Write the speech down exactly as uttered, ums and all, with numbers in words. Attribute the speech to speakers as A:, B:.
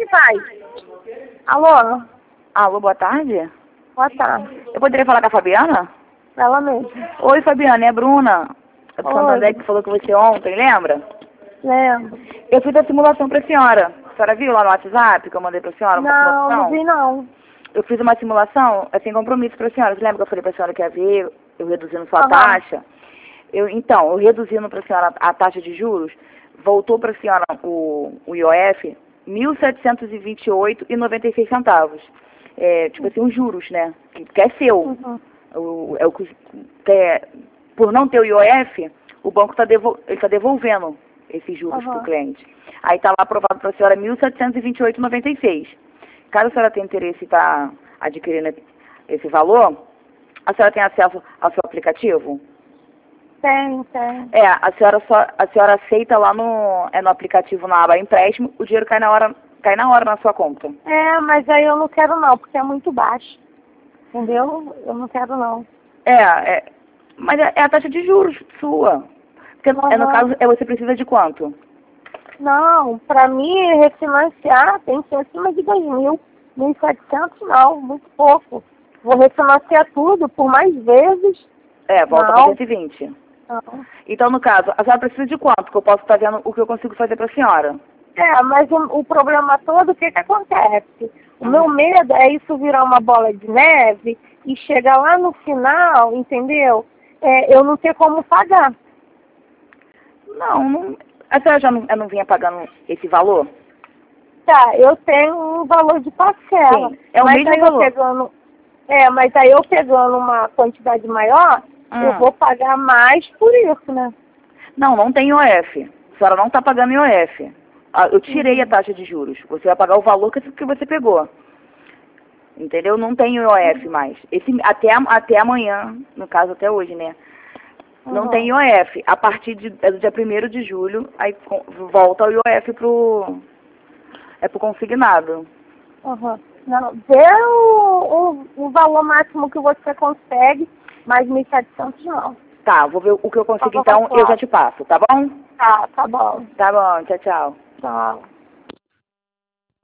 A: faz? Alô?
B: Alô, boa tarde.
A: Boa tarde.
B: Eu poderia falar com a Fabiana?
A: Ela mesma.
B: Oi, Fabiana, é a Bruna. É do
A: Oi.
B: Santander que falou com você ontem, lembra?
A: Lembro.
B: Eu fiz a simulação pra senhora. A senhora viu lá no WhatsApp que eu mandei pra senhora? Uma
A: Não,
B: simulação?
A: não vi não.
B: Eu fiz uma simulação, é sem compromisso pra senhora. Você lembra que eu falei pra senhora que ia ver, eu reduzindo sua
A: Aham.
B: taxa? Eu, então, eu reduzindo pra senhora a taxa de juros, voltou pra senhora o, o I O F mil setecentos e vinte e oito reais e noventa e seis centavos. É, tipo assim, os juros, né? Que, que é seu.
A: Uhum.
B: O, é o que, que é, por não ter o I O F, o banco está devol, tá devolvendo esses juros
A: Uhum.
B: para o cliente. Aí está lá aprovado para a senhora mil setecentos e vinte e oito reais e noventa e seis centavos. Caso a senhora tenha interesse em estar adquirindo esse valor, a senhora tem acesso ao seu aplicativo?
A: Tem, tem.
B: É, a senhora, só, a senhora aceita lá no, é no aplicativo, na aba empréstimo, o dinheiro cai na hora, cai na hora na sua conta.
A: É, mas aí eu não quero não, porque é muito baixo. Entendeu? Eu não quero não.
B: É, é mas é, é a taxa de juros sua. Porque
A: Uhum.
B: é, no caso, é, você precisa de quanto?
A: Não, pra mim refinanciar tem que ser acima de dois mil. Mil e setecentos não, muito pouco. Vou refinanciar tudo por mais vezes.
B: É, volta
A: Não.
B: para cento e vinte.
A: Não.
B: Então, no caso, a senhora precisa de quanto? Que eu posso estar vendo o que eu consigo fazer para a senhora.
A: É, mas o, o problema todo, o que que acontece? O
B: Uhum.
A: meu medo é isso virar uma bola de neve e chegar lá no final, entendeu? É, eu não ter como pagar.
B: Não, não, a senhora já não, eu não vinha pagando esse valor?
A: Tá, eu tenho um valor de parcela.
B: Sim, é o
A: mas
B: mesmo
A: aí
B: valor.
A: Eu pegando, é, mas aí eu pegando uma quantidade maior,
B: Hum.
A: eu vou pagar mais por isso, né?
B: Não, não tem I O F. A senhora não está pagando I O F. Ah, eu tirei a taxa de juros. Você vai pagar o valor que, que você pegou. Entendeu? Não tem I O F mais. Esse, até, até amanhã, no caso até hoje, né? Não
A: Uhum.
B: tem I O F. A partir de, é do dia primeiro de julho, aí com, volta o I O F pro, é pro consignado.
A: Uhum. Não, vê o, o, o valor máximo que você consegue, mais mil e setecentos não.
B: Tá, vou ver o que eu consigo
A: Tá bom,
B: então,
A: claro.
B: eu já te passo, tá bom?
A: Tá, tá bom.
B: Tá bom, tchau, tchau.
A: Tchau.